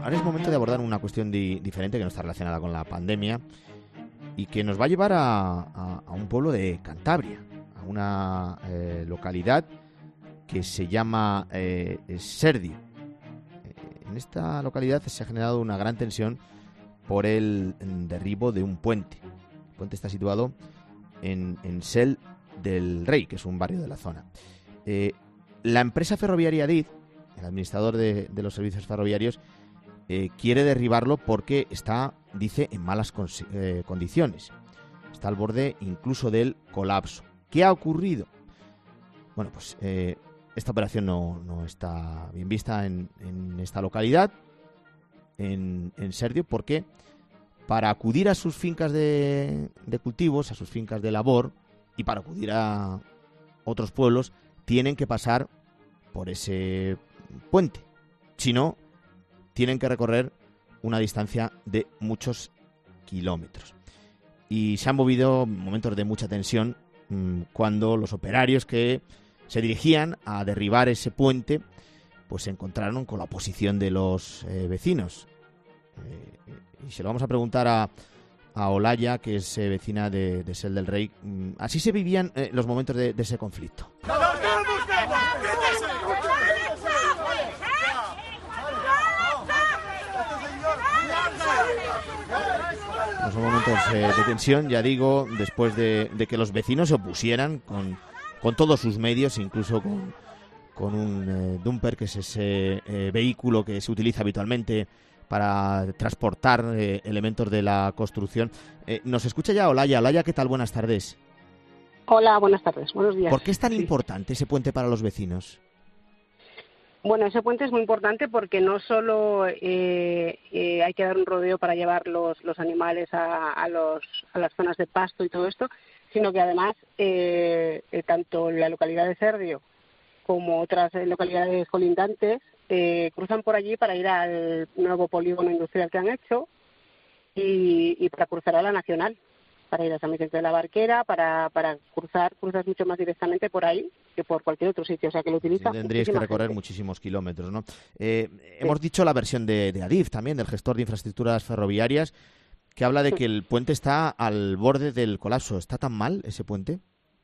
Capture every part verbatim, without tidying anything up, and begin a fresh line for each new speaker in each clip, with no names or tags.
ahora es momento de abordar una cuestión di- diferente que no está relacionada con la pandemia y que nos va a llevar a, a- a un pueblo de Cantabria, a una eh, localidad que se llama eh, Serdio. Eh, en esta localidad se ha generado una gran tensión por el derribo de un puente. El puente está situado en, en Sel del Rey, que es un barrio de la zona. Eh, la empresa ferroviaria Adif, el administrador de, de los servicios ferroviarios, eh, quiere derribarlo porque está, dice, en malas cons- eh, condiciones. Está al borde incluso del colapso. ¿Qué ha ocurrido? Bueno, pues eh, esta operación no, no está bien vista en, en esta localidad, en, en Serdio, porque para acudir a sus fincas de, de cultivos, a sus fincas de labor, y para acudir a otros pueblos, tienen que pasar por ese puente. Si no, tienen que recorrer una distancia de muchos kilómetros. Y se han movido momentos de mucha tensión mmm, cuando los operarios que se dirigían a derribar ese puente pues se encontraron con la oposición de los eh, vecinos. Eh, y se lo vamos a preguntar a, a Olaya, que es eh, vecina de, de Sel del Rey. Mm, así se vivían eh, los momentos de, de ese conflicto. Pues son momentos eh, de tensión, ya digo, después de, de que los vecinos se opusieran con, con todos sus medios, incluso con, con un eh, dumper, que es ese eh, vehículo que se utiliza habitualmente para transportar eh, elementos de la construcción. Eh, nos escucha ya Olaya. Olaya, ¿qué tal? Buenas tardes.
Hola, buenas tardes, buenos días.
¿Por qué es tan
sí.
importante ese puente para los vecinos?
Bueno, ese puente es muy importante porque no solo eh, eh, hay que dar un rodeo para llevar los, los animales a, a, los, a las zonas de pasto y todo esto, sino que además eh, eh, tanto la localidad de Serdio como otras eh, localidades colindantes eh, cruzan por allí para ir al nuevo polígono industrial que han hecho y, y para cruzar a la Nacional, para ir a San Vicente de la Barquera, para, para cruzar, cruzas mucho más directamente por ahí que por cualquier otro sitio, o sea que lo utiliza.
Sí, tendríais que recorrer
gente.
muchísimos kilómetros, ¿no? Eh, sí. Hemos dicho la versión de, de Adif también, del gestor de infraestructuras ferroviarias, que habla de que el puente está al borde del colapso. ¿Está tan mal ese puente?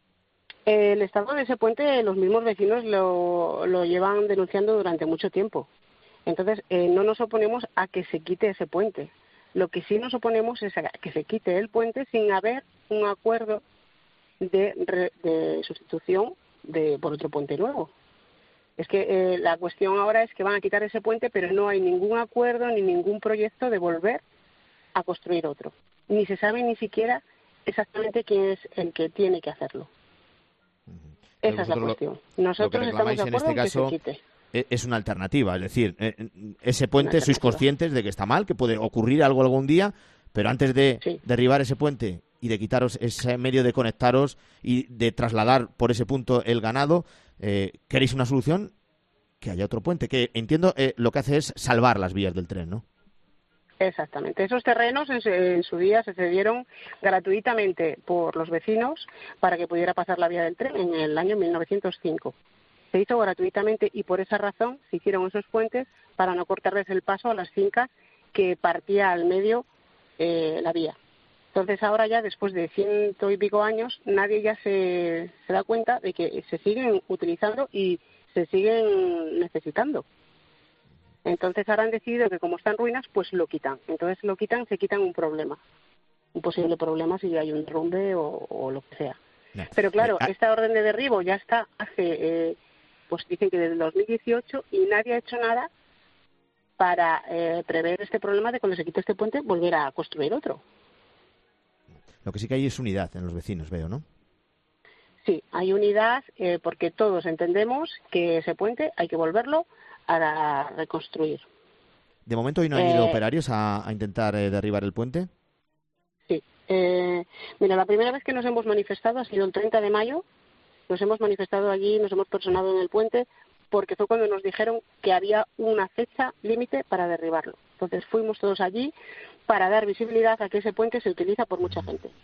El estado de ese puente, los mismos vecinos lo, lo llevan denunciando durante mucho tiempo. Entonces, eh, no nos oponemos a que se quite ese puente. Lo que sí nos oponemos es a que se quite el puente sin haber un acuerdo de, re, de sustitución de por otro puente nuevo. Es que eh, la cuestión ahora es que van a quitar ese puente, pero no hay ningún acuerdo ni ningún proyecto de volver a construir otro. Ni se sabe ni siquiera exactamente quién es el que tiene que hacerlo.
Pero
esa es la cuestión.
Lo,
Nosotros
lo que
estamos de
en
acuerdo
este
en que
caso
se quite.
Es una alternativa, es decir, ese puente sois conscientes de que está mal, que puede ocurrir algo algún día, pero antes de
sí.
derribar ese puente y de quitaros ese medio de conectaros y de trasladar por ese punto el ganado, eh, ¿queréis una solución? Que haya otro puente, que entiendo eh, lo que hace es salvar las vías del tren, ¿no?
Exactamente. Esos terrenos en su, en su día se cedieron gratuitamente por los vecinos para que pudiera pasar la vía del tren en el año mil novecientos cinco. Se hizo gratuitamente y por esa razón se hicieron esos puentes para no cortarles el paso a las fincas que partía al medio eh, la vía. Entonces ahora ya después de ciento y pico años nadie ya se, se da cuenta de que se siguen utilizando y se siguen necesitando. Entonces ahora han decidido que como están en ruinas pues lo quitan. Entonces lo quitan, se quitan un problema, un posible problema si hay un derrumbe o, o lo que sea. No. Pero claro, eh, esta orden de derribo ya está hace... Eh, pues dicen que desde el dos mil dieciocho y nadie ha hecho nada para eh, prever este problema de cuando se quite este puente volver a construir otro.
Lo que sí que hay es unidad en los vecinos, veo, ¿no?
Sí, hay unidad eh, porque todos entendemos que ese puente hay que volverlo a reconstruir.
¿De momento hoy no han ido eh, operarios a, a intentar eh, derribar el puente?
Sí. Eh, mira, la primera vez que nos hemos manifestado ha sido el treinta de mayo. Nos hemos manifestado allí, nos hemos personado en el puente, porque fue cuando nos dijeron que había una fecha límite para derribarlo. Entonces fuimos todos allí para dar visibilidad a que ese puente se utiliza por mucha gente.